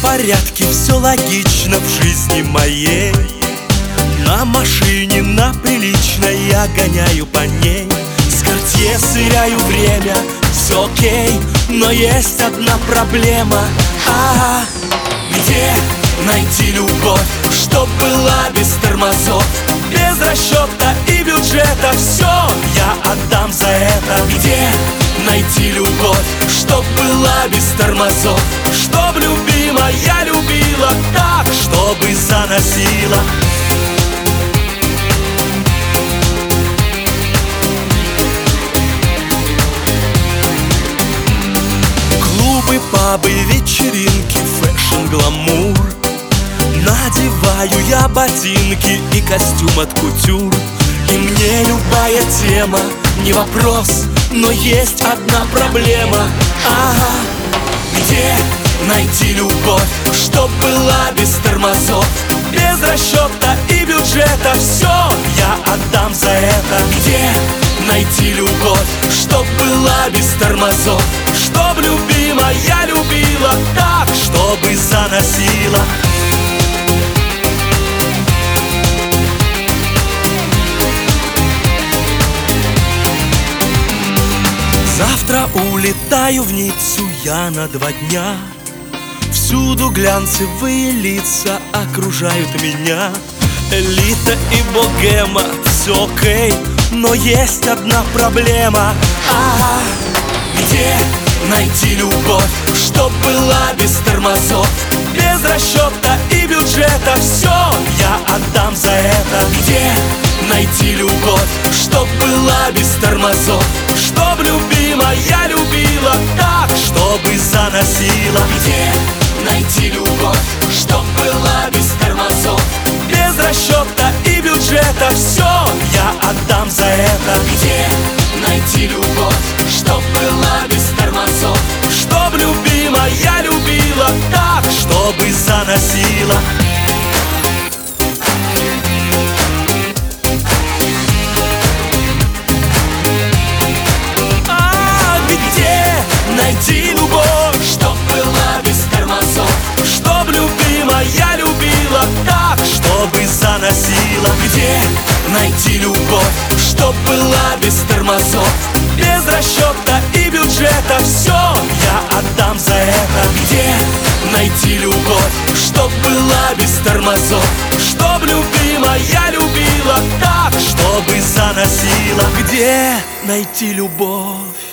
порядке, все логично в жизни моей. На машине, на приличной, я гоняю по ней. С Cartier сверяю время, все окей, но есть одна проблема. Где найти любовь, чтоб была без тормозов, без расчета и бюджета? Все я отдам за это. Где найти любовь, чтоб была без тормозов, чтоб любимая любила так, чтобы заносила? Клубы, пабы, вечеринки, фэшн, гламур. Надеваю я ботинки и костюм от кутюр. И мне любая тема не вопрос, но есть одна проблема. Где найти любовь, чтоб была без тормозов, без расчета и бюджета? Все я отдам за это. Где найти любовь, чтоб была без тормозов, чтоб любимая любила так, чтобы заносила? Завтра улетаю в Ниццу я на 2 дня. Всюду глянцевые лица окружают меня. Элита и богема, все окей, но есть одна проблема. Где найти любовь, чтоб была без тормозов, без расчета и бюджета? Все я отдам за это. Где найти любовь, чтоб была без тормозов, чтоб любимая любила так, чтобы заносила? Где найти любовь, чтоб была без тормозов, без расчета и бюджета? Все я отдам за это. Где найти любовь, чтоб была без тормозов, чтоб любимая любила так, чтобы заносила? Найти любовь, чтоб была без тормозов, чтоб любимая любила так, чтобы заносила? Где найти любовь, чтоб была без тормозов, без расчета и бюджета? Все я отдам за это. Где найти любовь, чтоб была без тормозов, чтоб любимая любила так, чтобы заносила? Где найти любовь?